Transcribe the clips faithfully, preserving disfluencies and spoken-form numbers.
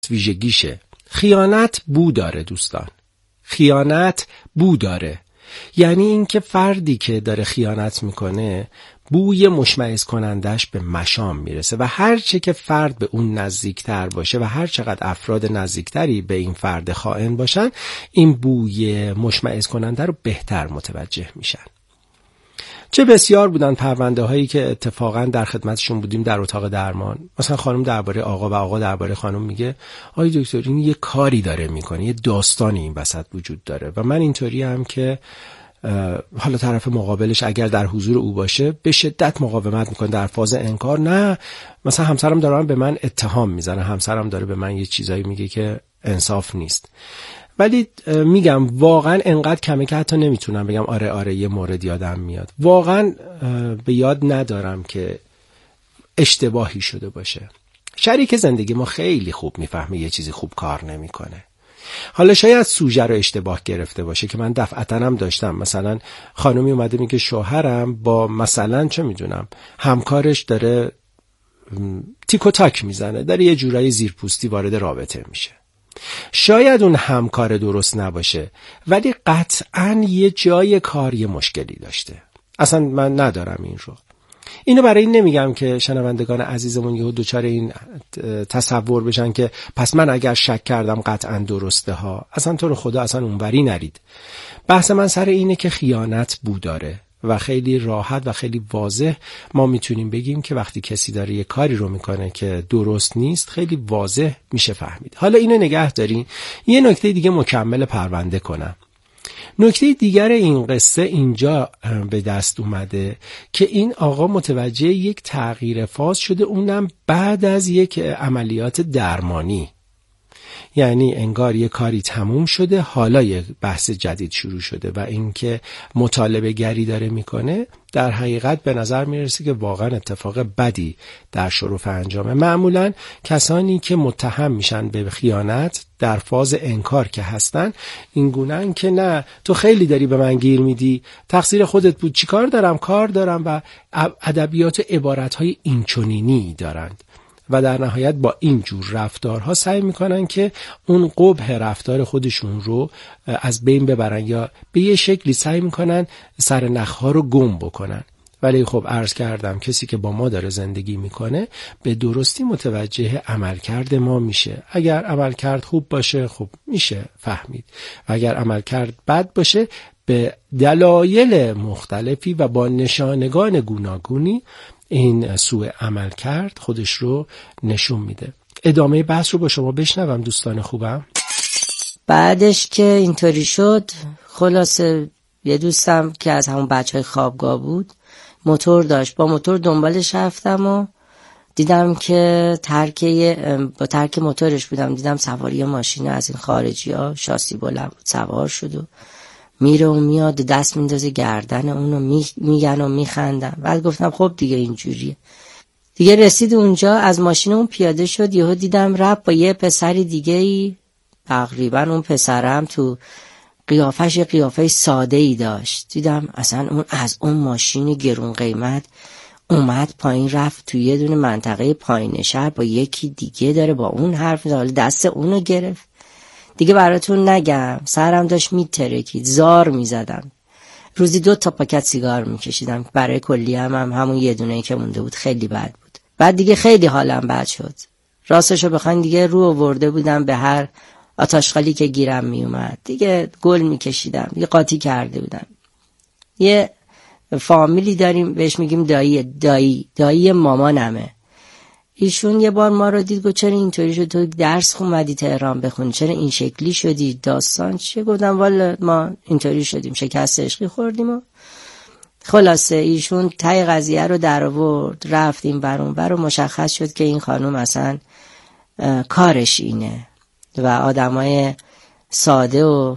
ویژگیشه. خیانت بو داره دوستان، خیانت بو داره. یعنی این که فردی که داره خیانت میکنه بوی مشمئز کنندش به مشام میرسه و هر چه که فرد به اون نزدیکتر باشه و هر چقدر افراد نزدیکتری به این فرد خائن باشن این بوی مشمئز کننده رو بهتر متوجه میشن. چه بسیار بودن پرونده هایی که اتفاقا در خدمتشون بودیم در اتاق درمان. مثلا خانم درباره آقا و آقا درباره خانم میگه آی دکتر این یه کاری داره میکنه، یه داستانی این وسط وجود داره و من اینطوری هم که حالا طرف مقابلش اگر در حضور او باشه به شدت مقاومت میکنه در فاز انکار. نه مثلا همسرم داره به من اتهام میزنه، همسرم داره به من یه چیزایی میگه که انصاف نیست. ولی میگم واقعا انقدر کمه که حتی نمیتونم بگم آره آره یه مورد یادم میاد. واقعا به یاد ندارم که اشتباهی شده باشه. شریک زندگی ما خیلی خوب میفهمه یه چیزی خوب کار نمیکنه. حالا شاید سوژه رو اشتباه گرفته باشه که من دفعتاً هم داشتم. مثلا خانومی اومده میگه شوهرم با مثلا چه میدونم همکارش داره تیک و تاک میزنه، داره یه جورایی زیرپوستی وارد رابطه میشه. شاید اون همکار درست نباشه ولی قطعاً یه جای کار یه مشکلی داشته. اصلا من ندارم این رو. اینو برای این نمیگم که شنوندگان عزیزمون یهو دوچار این تصور بشن که پس من اگر شک کردم قطعاً درسته ها. اصلا تو رو خدا اصلا اونوری نرید. بحث من سر اینه که خیانت بو داره و خیلی راحت و خیلی واضح ما میتونیم بگیم که وقتی کسی داره یه کاری رو میکنه که درست نیست خیلی واضح میشه فهمید. حالا اینو نگه دارین. یه نکته دیگه مکمل پرونده کنم. نکته دیگر این قصه اینجا به دست اومده که این آقا متوجه یک تغییر فاز شده، اونم بعد از یک عملیات درمانی. یعنی انگار یه کاری تموم شده حالا یه بحث جدید شروع شده و اینکه مطالبه گری داره میکنه در حقیقت به نظر میرسه که واقعا اتفاق بدی در شرف انجامه. معمولا کسانی که متهم میشن به خیانت در فاز انکار که هستن این گونه‌ان که نه تو خیلی داری به من گیر میدی، تقصیر خودت بود، چیکار دارم کار دارم و ادبیات عبارت‌های اینچنینی دارند و در نهایت با این جور رفتارها سعی میکنن که اون قبح رفتار خودشون رو از بین ببرن یا به یه شکلی سعی میکنن سر نخها رو گم بکنن. ولی خب عرض کردم کسی که با ما داره زندگی میکنه به درستی متوجه عملکرد ما میشه. اگر عملکرد خوب باشه خب میشه فهمید و اگر عملکرد بد باشه به دلایل مختلفی و با نشانگان گوناگونی این سوء عمل کرد خودش رو نشون میده. ادامه بحث رو با شما بشنوم دوستان خوبم. بعدش که اینطوری شد خلاصه یه دوستم که از همون بچهای خوابگاه بود موتور داشت، با موتور دنبالش رفتم و دیدم که ترک با ترک موتورش بودم، دیدم سواری ماشین از این خارجی ها شاسی بلند بود سوار شد و میره و میاد دست میندازه گردن اونو می میگن و میخندن. بعد گفتم خب دیگه اینجوریه دیگه. رسید اونجا از ماشین اون پیاده شد، یهو دیدم رفت با یه پسری دیگه ای، تقریبا اون پسرم تو قیافش قیافه ساده ای داشت. دیدم اصلا اون از اون ماشین گرون قیمت اومد پایین رفت توی یه دونه منطقه پایین شهر با یکی دیگه داره با اون حرف می‌زنه، دست اونو گرفت. دیگه براتون نگم سرم داشت میترکید، زار میزدم. روزی دو تا پاکت سیگار میکشیدم برای کلی هم, هم همون یه دونه‌ای که مونده بود خیلی بد بود. بعد دیگه خیلی حالم بد شد. راستشو بخواین دیگه رو آورده بودم به هر آتشخالی که گیرم میومد. دیگه گل میکشیدم، دیگه قاطی کرده بودم. یه فامیلی داریم بهش میگیم دایی دایی دایی مامانمه. ایشون یه بار ما رو دید گفت چرا اینطوری شد، تو درس خوندی تهران بخونی چرا این شکلی شدی، داستان چیه؟ گفتم والا ما اینطوری شدیم، شکست عشقی خوردیم و خلاصه ایشون تای قضیه رو در آورد، رفتیم برون بر و مشخص شد که این خانم اصلا کارش اینه و آدمای ساده و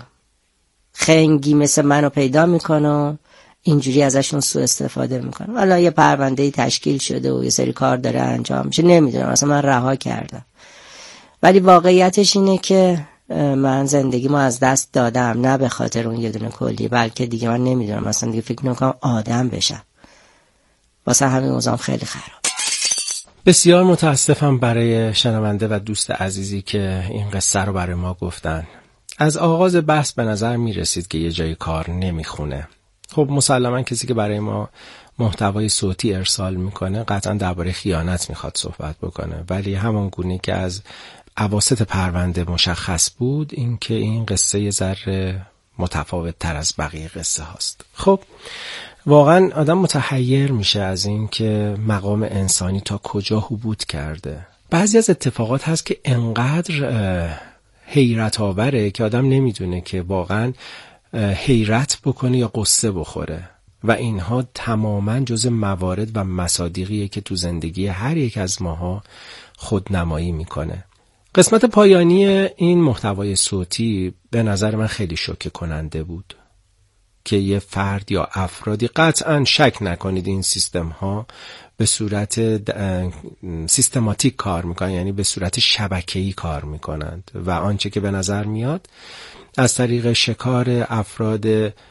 خنگی مثل منو پیدا میکنه اینجوری ازشون سوء استفاده میکنه. والا یه پرونده‌ای تشکیل شده و یه سری کار داره انجام میشه، نمیدونم اصلا من رها کردم. ولی واقعیتش اینه که من زندگیمو از دست دادم، نه به خاطر اون یه دونه کلی، بلکه دیگه من نمیدونم اصلا دیگه فکر نمیکنم آدم بشم. واسه همین اوضاعم خیلی خراب. بسیار متاسفم برای شنونده و دوست عزیزی که این قصه رو برای ما گفتن. از آغاز بحث به نظر می رسید که یه جای کار نمیخونه. خب مسلما کسی که برای ما محتوای صوتی ارسال میکنه قطعا درباره خیانت میخواد صحبت بکنه، ولی همان گونه که از اواسط پرونده مشخص بود این که این قصه یه ذره متفاوت تر از بقیه قصه هاست. خب واقعا آدم متحیر میشه از این که مقام انسانی تا کجا حبوط کرده. بعضی از اتفاقات هست که انقدر حیرت آوره که آدم نمیدونه که واقعا حیرت بکنه یا قصه بخوره و اینها تماما جز موارد و مصادیقیه که تو زندگی هر یک از ماها خودنمایی میکنه. قسمت پایانی این محتوای صوتی به نظر من خیلی شوکه کننده بود که یه فرد یا افرادی، قطعا شک نکنید این سیستم ها به صورت سیستماتیک کار میکنن، یعنی به صورت شبکه‌ای کار میکنند و آنچه که به نظر میاد از طریق شکار افراد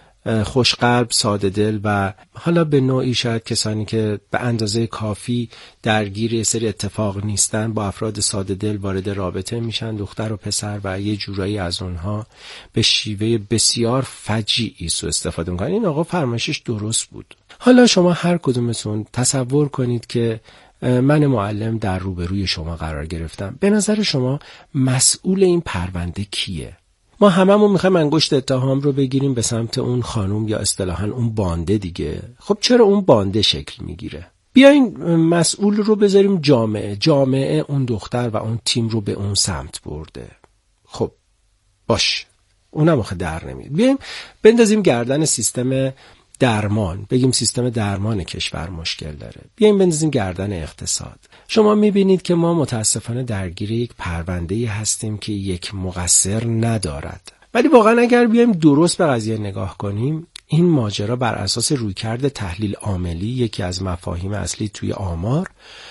خوشقلب، ساده دل و حالا به نوعی شاید کسانی که به اندازه کافی درگیر یه سری اتفاق نیستن با افراد ساده دل وارد رابطه میشن، دختر و پسر، و یه جورایی از اونها به شیوه بسیار فجیعی سوء استفاده میکنن. این آقا فرمایشش درست بود. حالا شما هر کدومتون تصور کنید که من معلم در روبروی شما قرار گرفتم. به نظر شما مسئول این پرونده کیه؟ ما هممون میخوایم انگشت اتهام رو بگیریم به سمت اون خانم یا اصطلاحاً اون بانده دیگه. خب چرا اون بانده شکل میگیره؟ بیاین مسئول رو بذاریم جامعه. جامعه اون دختر و اون تیم رو به اون سمت برده. خب باش، اونم آخه در نمیاد. بیایم بندازیم گردن سیستم درمان، بگیم سیستم درمان کشور مشکل داره. بیایم بندازیم گردن اقتصاد. شما میبینید که ما متاسفانه درگیر یک پرونده‌ای هستیم که یک مقصر ندارد. ولی واقعا اگر بیایم درست به قضیه نگاه کنیم، این ماجرا بر اساس رویکرد تحلیل عاملی، یکی از مفاهیم اصلی توی آمار،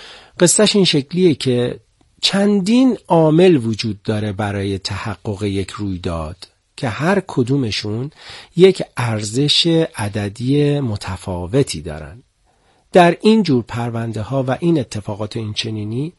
قصهش این شکلیه که چندین عامل وجود داره برای تحقق یک رویداد که هر کدومشون یک ارزش عددی متفاوتی دارن. در این جور پرونده ها و این اتفاقات این چنینی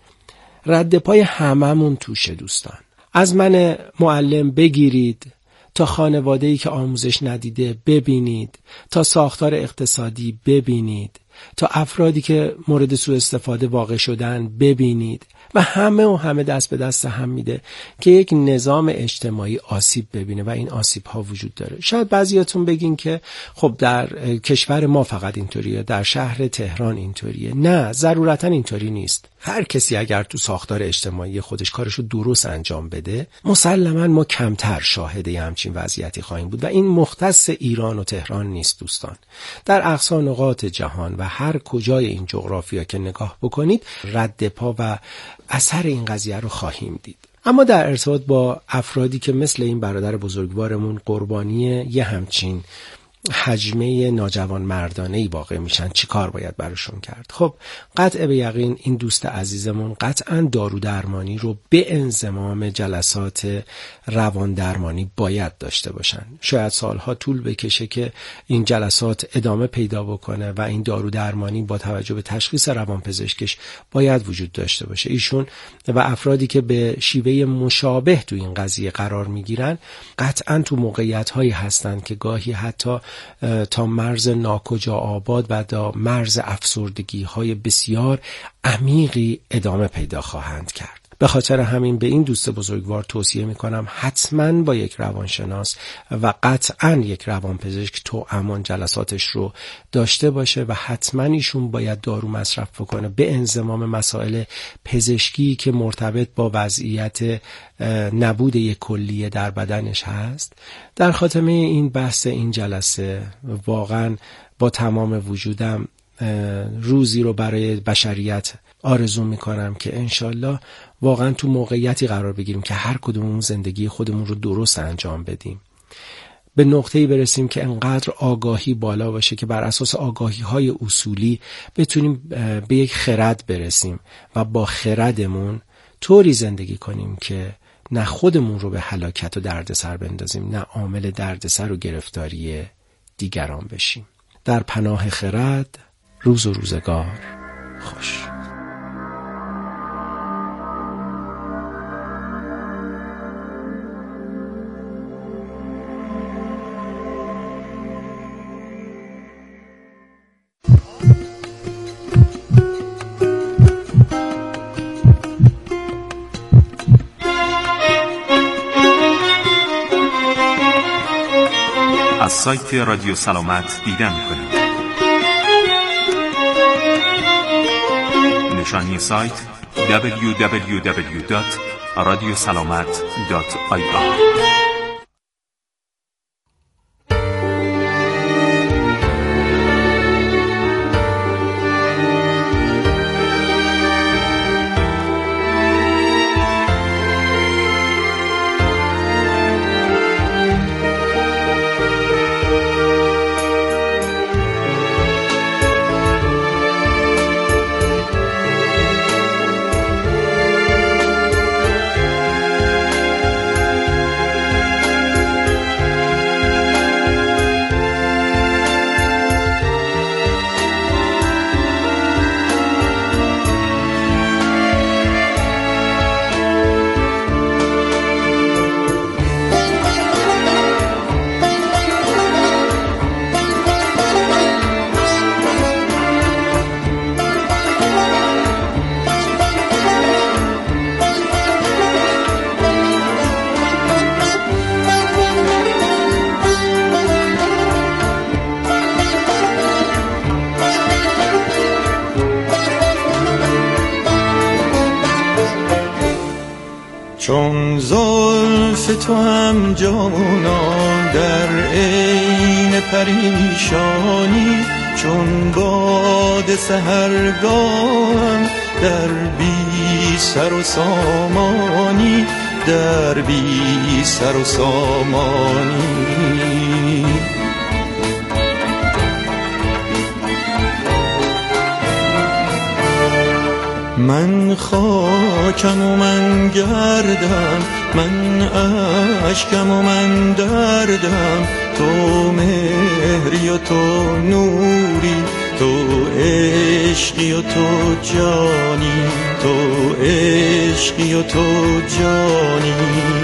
رد پای هممون توشه دوستان. از من معلم بگیرید تا خانواده‌ای که آموزش ندیده ببینید، تا ساختار اقتصادی ببینید، تا افرادی که مورد سوء استفاده واقع شدن ببینید و همه و همه دست به دست هم میده که یک نظام اجتماعی آسیب ببینه و این آسیب ها وجود داره. شاید بعضیاتون بگین که خب در کشور ما فقط اینطوریه، در شهر تهران اینطوریه. نه، ضرورتا اینطوری نیست. هر کسی اگر تو ساختار اجتماعی خودش کارشو درست انجام بده، مسلما ما کمتر شاهد همچین وضعیتی خواهیم بود و این مختص ایران و تهران نیست دوستان. در اقصا نقاط جهان و هر کجای این جغرافیا که نگاه بکنید رد پا و اثر این قضیه رو خواهیم دید. اما در ارتباط با افرادی که مثل این برادر بزرگوارمون قربانی یه همچین حجمه ناجوان مردانه‌ای واقع میشن، چی کار باید براشون کرد؟ خب قطع به یقین این دوست عزیزمون قطعاً دارو درمانی رو به انضمام جلسات روان درمانی باید داشته باشن. شاید سالها طول بکشه که این جلسات ادامه پیدا بکنه و این دارو درمانی با توجه به تشخیص روانپزشکش باید وجود داشته باشه. ایشون و افرادی که به شیوه مشابه تو این قضیه قرار میگیرن قطعاً تو موقعیت‌هایی هستن که گاهی حتی تا مرز ناکجا آباد و تا مرز افسردگی های بسیار عمیقی ادامه پیدا خواهند کرد. به خاطر همین به این دوست بزرگوار توصیه میکنم حتما با یک روانشناس و قطعا یک روانپزشک تو امان جلساتش رو داشته باشه و حتما ایشون باید دارو مصرف بکنه به انضمام مسائل پزشکی که مرتبط با وضعیت نبود یک کلیه در بدنش هست. در خاتمه این بحث این جلسه واقعا با تمام وجودم روزی رو برای بشریت آرزو میکنم که انشالله واقعا تو موقعیتی قرار بگیریم که هر کدومون زندگی خودمون رو درست انجام بدیم. به نقطه‌ای برسیم که انقدر آگاهی بالا باشه که بر اساس آگاهی‌های اصولی بتونیم به یک خرد برسیم و با خردمون طوری زندگی کنیم که نه خودمون رو به هلاکت و دردسر بندازیم، نه عامل دردسر و گرفتاری دیگران بشیم. در پناه خرد، روز و روزگار خوش. از سایت رادیو سلامت دیدن کنید. نشانی سایت دبلیو دبلیو دبلیو دات رادیو سلامت دات آی آر. چون زلف تو هم جانان در عین پریشانی، چون باد سحرگاهم در بی سر و سامانی، در بی سر و سامانی. من خاکم و من گردم، من اشکم و من دردم، تو مهری و تو نوری، تو عشقی و تو جانی، تو عشقی و تو جانی.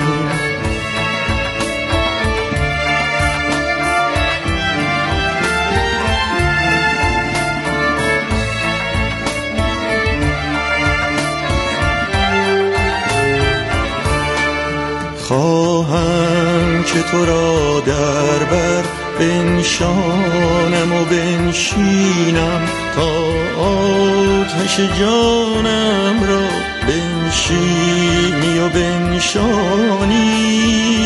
خواهم که تو را در بر بنشانم و بنشینم، تا آتش جانم را بنشینی و بنشانی.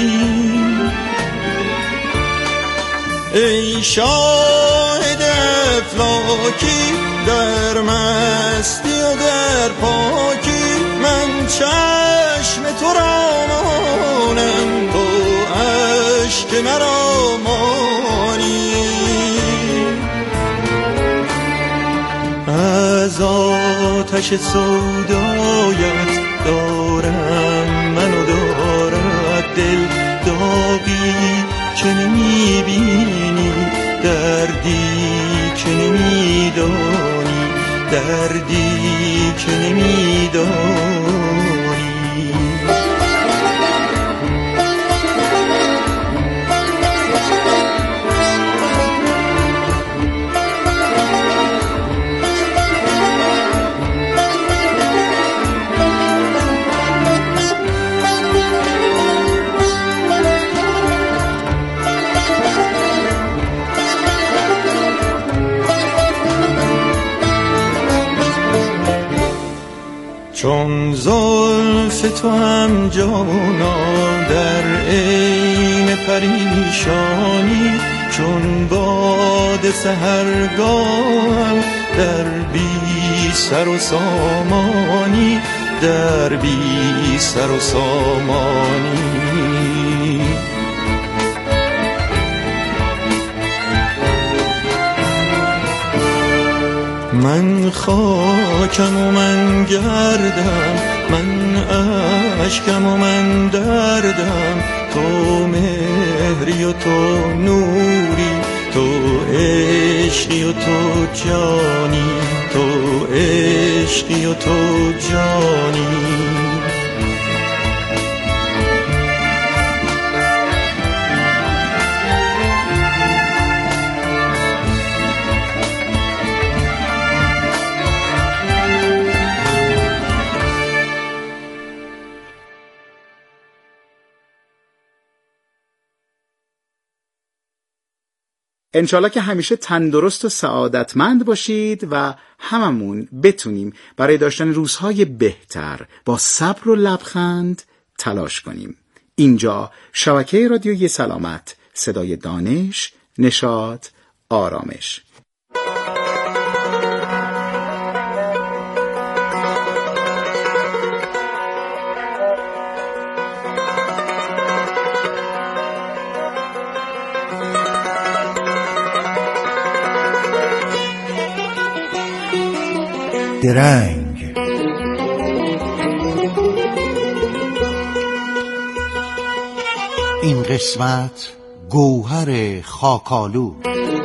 ای شاهد افلاکی در مستی و در پاکی، من چشم تو را مانم، تو اشک مرا مانی. از آتش سودایت دارم من و دارد دل داغی که نمی بینی، دردی که نمی دانی، دردی که نمی دانی. چون زلف تو هم جانان در عین پریشانی، چون باد سحرگاهم در بی سر و سامانی، در بی سر و سامانی. من خاکم و من گردم، من اشکم و من دردم، تو مهری و تو نوری، تو عشقی و تو جانی، تو عشقی و تو جانی. انشالله که همیشه تندرست و سعادتمند باشید و هممون بتونیم برای داشتن روزهای بهتر با صبر و لبخند تلاش کنیم. اینجا شبکه رادیویی سلامت، صدای دانش، نشاط، آرامش. درنگ این قسمت گوهر خاکالو.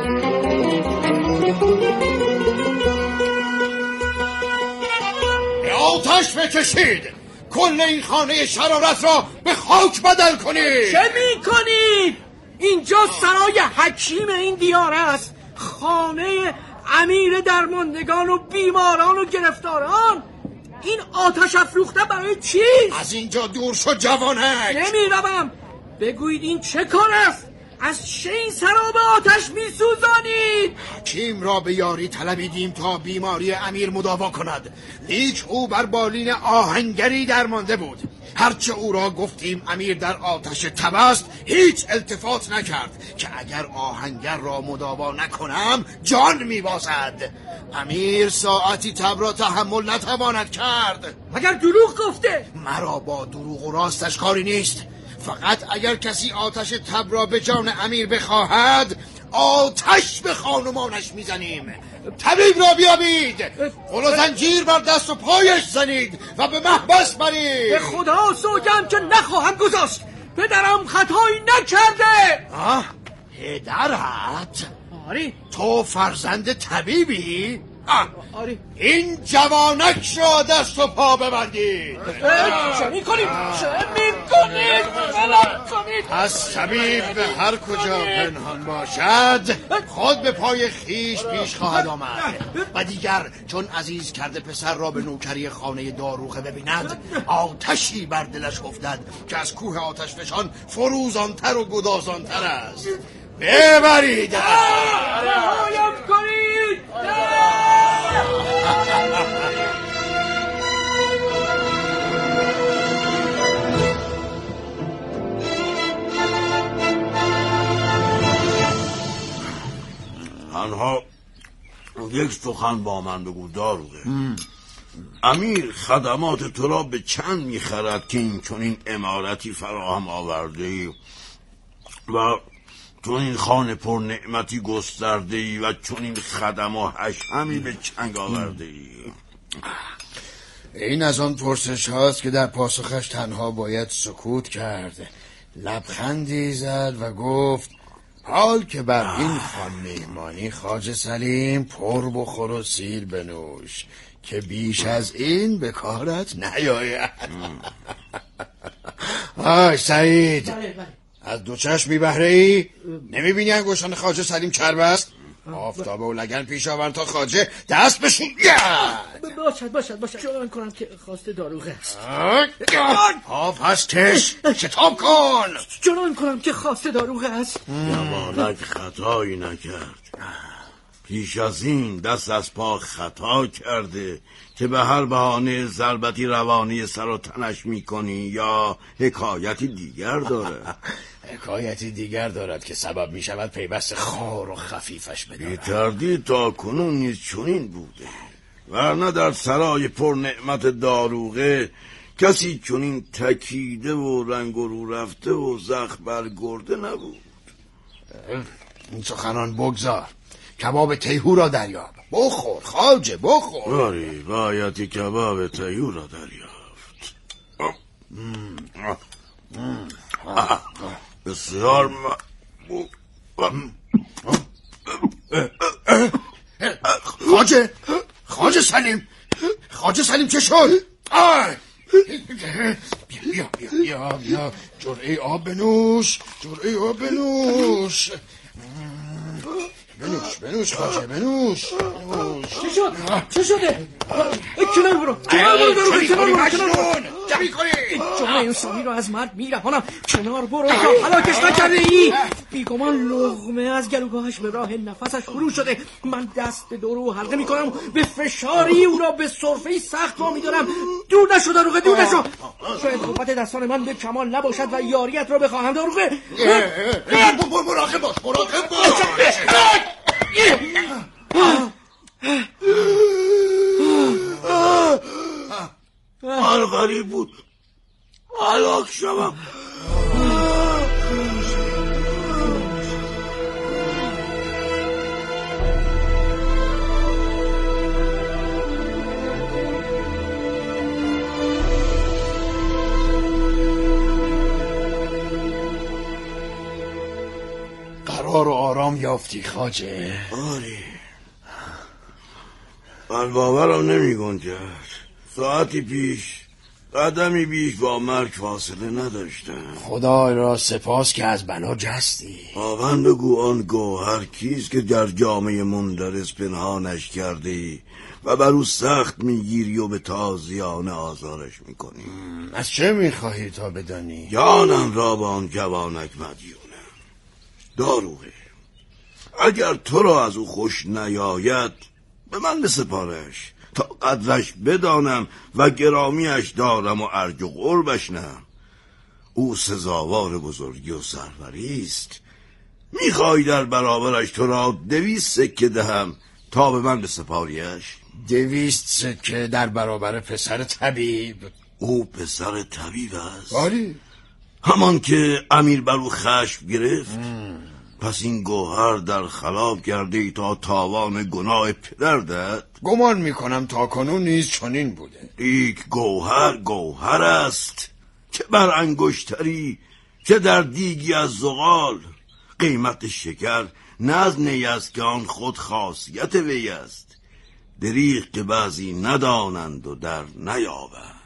به آتش بکشید، کل این خانه شرارت را به خاک بدل کنید. چه می کنید؟ اینجا سرای حکیم این دیار است، خانه امیر درماندگان و بیماران و گرفتاران. این آتش افروخته برای چیست؟ از اینجا دور شو جوانک. نمی روم. بگویید این چه کار است؟ از چه این سرا به آتش می سوزانید؟ حکیم را به یاری طلبیدیم تا بیماری امیر مداوا کند، لیک او بر بالین آهنگری درمانده بود. هرچه او را گفتیم امیر در آتش تب است، هیچ التفات نکرد که اگر آهنگر را مداوا نکنم جان میبازد. امیر ساعتی تب را تحمل نتواند کرد. مگر دروغ گفته؟ مرا با دروغ و راستش کاری نیست. فقط اگر کسی آتش تب را به جان امیر بخواهد، آتش به خانمانش میزنیم. طبیب را بیابید، قل و زنجیر بر دست و پایش زنید و به محبس برید. به خدا سوگم که نخواهم گذاشت. پدرم خطایی نکرده. آه؟ پدرت؟ آری. تو فرزند طبیبی؟ آری. این جوانک را دست و پا ببندید. چه می کنید؟ چه می کنید؟ غلط کنید. از طبیب به هر کجا پنهان باشد خود به پای خیش پیش خواهد آمد و دیگر چون عزیز کرده پسر را به نوکری خانه داروغه ببیند، آتشی بر دلش افتد که از کوه آتش فشان فروزانتر و گدازانتر است. ببرید. رهایم کنید. تنها یک سخن با من بگو داروغه. امیر خدمات تو را به چند میخرد که این چنین عمارتی فراهم آورده ای و تو این خانه پر نعمتی گسترده ای و چون این خدم و حشمی به چنگ آورده ای؟ این از آن پرسش هاست که در پاسخش تنها باید سکوت کرد. لبخندی زد و گفت حال که بر این خان مهمانی خواجه سلیم پر بخور و سیر بنوش که بیش از این به کارت نیاید. آی سعید، بله بله. از دو چشمی بهره ای؟ نمی بینی انگشتان خواجه سلیم چرب است؟ آفتابه و لگن پیش آور تا خواجه دست بشون. باشد باشد باشد. جنان کنم که خواسته داروغه است. آف هستش، شتاب کن. جنان کنم که خواسته داروغه است. جوانک خطایی نکرد. پیش از این دست از پا خطا کرده که به هر بهانه ضربتی روانی سر و تنش میکنی یا حکایتی دیگر داره؟ حکایتی دیگر دارد که سبب میشود پیوست خار و خفیفش بدارد. بی‌تردید تا کنون نیز چنین بوده، ورنه در سرای پر نعمت داروغه کسی چنین تکیده و رنگ و رو رفته و زخم برگرده نبود. این سخنان بگذار، کباب تیهو را دریاب. بخور خواجه بخور. باری بایدی کباب تیهو را دریافت. بسیار خواجه خواجه سلیم خواجه سلیم چه شد؟ آی بیا بیا بیا بیا جرعه آب بنوش، جرعه آب بنوش. بنوش بنوش خواجه بنوش. چه شد؟ چه شده؟ کنار برو کنار برو کنار برو کنار برو. چه میکنی؟ جمعه انسانی رو از مرد میرهانم. کنار برو تا هلاکش نکرده ای. بیگمان لقمه از گلوگاهش به راه نفسش فرو شده. من دست به دورو حلقه میکنم، به فشاری او را به سرفه سخت را میدارم. دور نشو داروغه، دور نشو. شاید قوت دستان من به کمال نباشد و یاریت را بخواهم داروغه. مراقب باش، مراقب باش. حال غریب بود، هلاک شوم. قرار و آرام یافتی خواجه؟ آری، من باورم نمی گنجد. ساعتی پیش قدمی بیش با مرگ فاصله نداشتم. خدا را سپاس که از بنا جستی. آون بگو آن گوهر کیست که در جامعه مندرس پنهانش کرده ای و بر او سخت میگیری و به تازیانه آزارش میکنی؟ از چه میخواهی تا بدانی؟ جانم را با آن جوانک مدیونم. داروغه، اگر تو را از او خوش نیاید به من بسپارش تا قدرش بدانم و گرامیش دارم و ارج و قربش نه. او سزاوار بزرگی و سروری است. میخوای در برابرش تو را دویست سکه دهم تا به من بسپاریش؟ دویست سکه در برابر پسر طبیب؟ او پسر طبیب است؟ آری، همان که امیر بر او خشم گرفت. مم. پس این گوهر در خلاب کرده ای تا تاوان گناه پدردت؟ گمان میکنم تا کنون نیز چنین بوده. لیک گوهر گوهر است، چه بر انگشتری چه در دیگی از زغال. قیمت شکر نه از نی است که آن خود خاصیت وی است. دریغ که بعضی ندانند و در نیابند.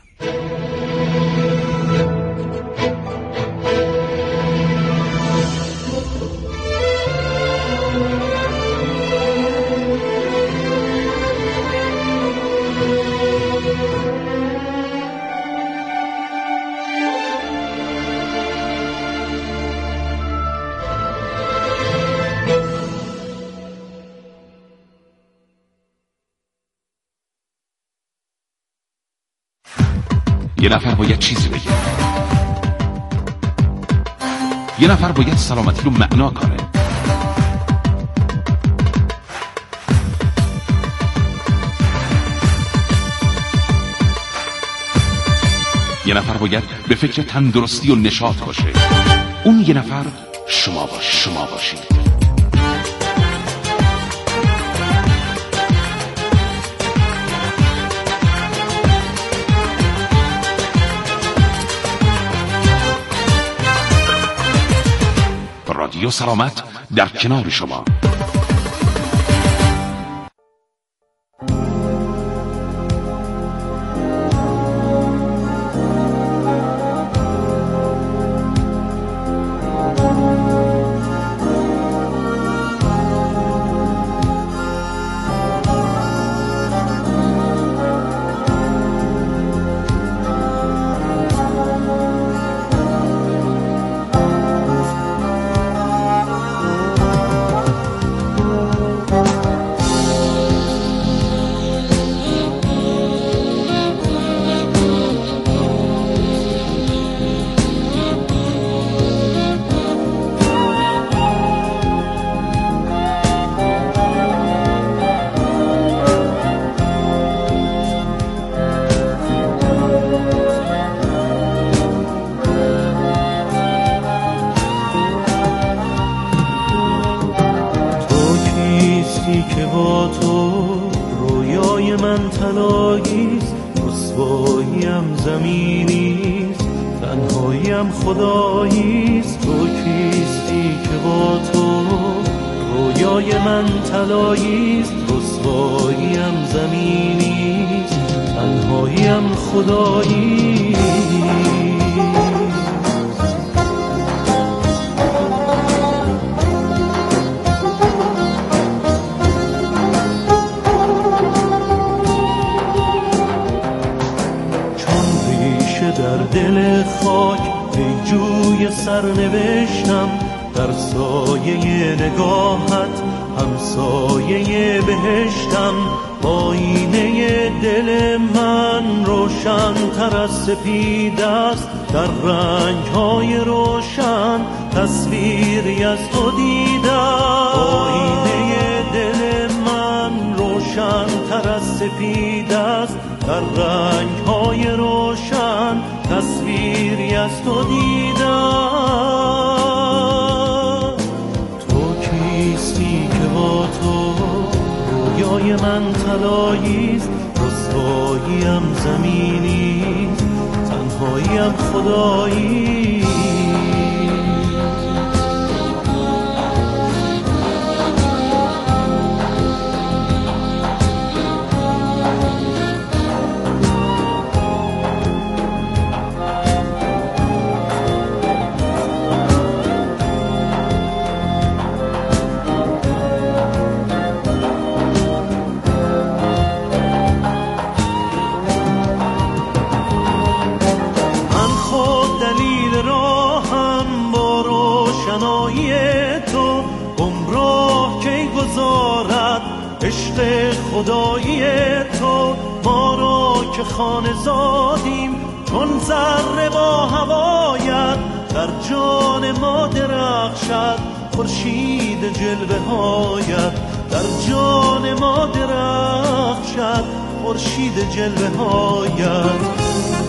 یه نفر باید چیزی بگه، یه نفر باید سلامتی رو معنا کنه. یه نفر باید به فکر تندرستی و نشاط باشه. اون یه نفر شما باش شما باشید. رادیو سلامت در کنار شما. که با تو رویای من طلاییست، رسواییم زمینیست، تنهاییم خداییست. تو کیستی که با تو رویای من طلاییست، رسواییم زمینیست، تنهاییم خداییست. پیجوی سرنوشتم در سایه نگاهت، همسایه بهشتم. آینه دل من روشن تر از سپید است، در رنگ های روشن تصویری از تو دیدم. آینه دل من روشن تر از سپید است، در رنگ های روشن تصویری از تو دیدم. تو کیستی که با تو رویای من طلاییست، رسواییم زمینی، تنهاییم خدایی. عشق خدایی تو ما را که خانه زادیم، چون ذره با هوایت در جان ما درخشد. خورشید جلوه هایت در جان ما درخشد، خورشید جلوه هایت.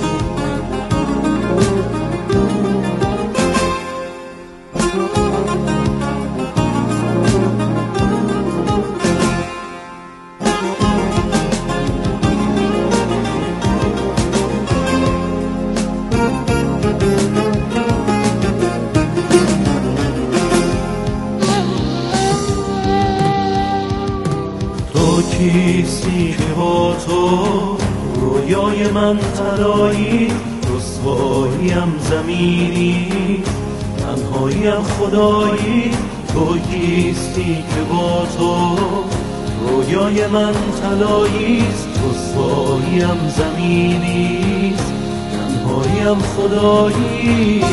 کیستی که با تو رویای من طلایی، رسواییم زمینی، تنهاییم خدایی. تو کیستی که با تو رویای من طلاییست، رسواییم زمینی، تنهاییم خدایی.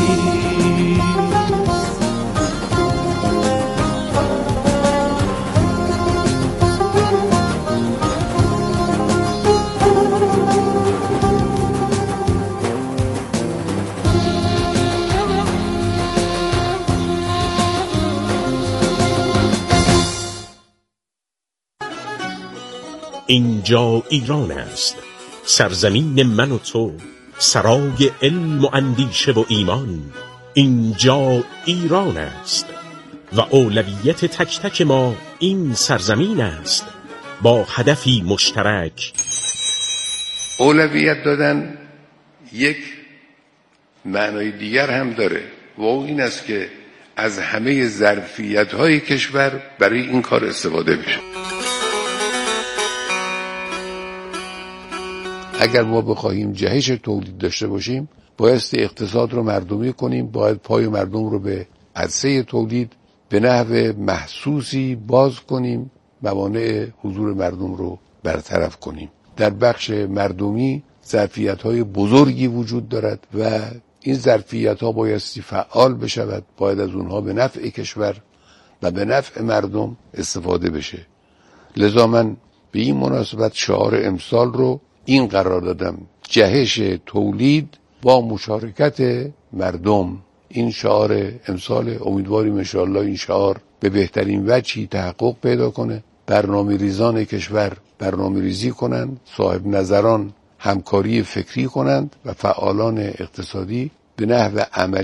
اینجا ایران است، سرزمین من و تو، سرای علم و اندیشه و ایمان. اینجا ایران است و اولویت تک تک ما این سرزمین است، با هدفی مشترک. اولویت دادن یک معنای دیگر هم داره و این است که از همه ظرفیت‌های کشور برای این کار استفاده بشه. اگر ما بخواهیم جهش تولید داشته باشیم، بایستی اقتصاد رو مردمی کنیم، باید پای مردم رو به عرصه تولید به نحو محسوسی باز کنیم، موانع حضور مردم رو برطرف کنیم. در بخش مردمی ظرفیت‌های بزرگی وجود دارد و این ظرفیت‌ها بایستی فعال بشود، باید از اونها به نفع کشور و به نفع مردم استفاده بشه. لذا من به این مناسبت شعار امسال رو این قرار دادم: جهش تولید با مشارکت مردم. این شعار امسال، امیدواریم انشاءالله این شعار به بهترین وجهی تحقق پیدا کنه. برنامه ریزان کشور برنامه ریزی کنند، صاحب نظران همکاری فکری کنند و فعالان اقتصادی به نحو عملی